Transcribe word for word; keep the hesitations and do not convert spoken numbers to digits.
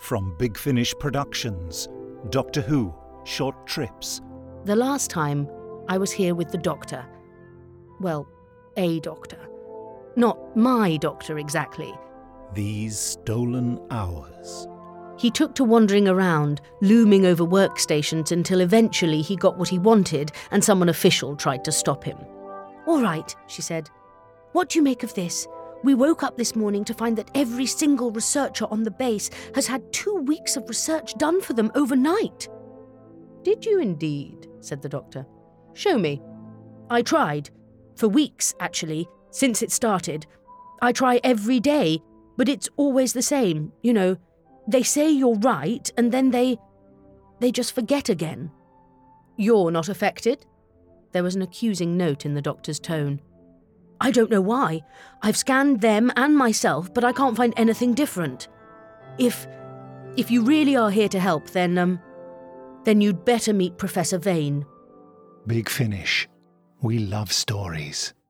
From Big Finish Productions, Doctor Who, Short Trips. The last time I was here with the doctor. Well, a doctor. Not my doctor exactly. These stolen hours. He took to wandering around, looming over workstations until eventually he got what he wanted and someone official tried to stop him. "All right," she said. "What do you make of this? We woke up this morning to find that every single researcher on the base has had two weeks of research done for them overnight." "Did you indeed?" said the doctor. "Show me." "I tried. For weeks, actually, since it started. I try every day, but it's always the same, you know. They say you're right, and then they... they just forget again." "You're not affected?" There was an accusing note in the doctor's tone. "I don't know why. I've scanned them and myself, but I can't find anything different. If... if you really are here to help, then, um... then you'd better meet Professor Vane." Big Finish. We love stories.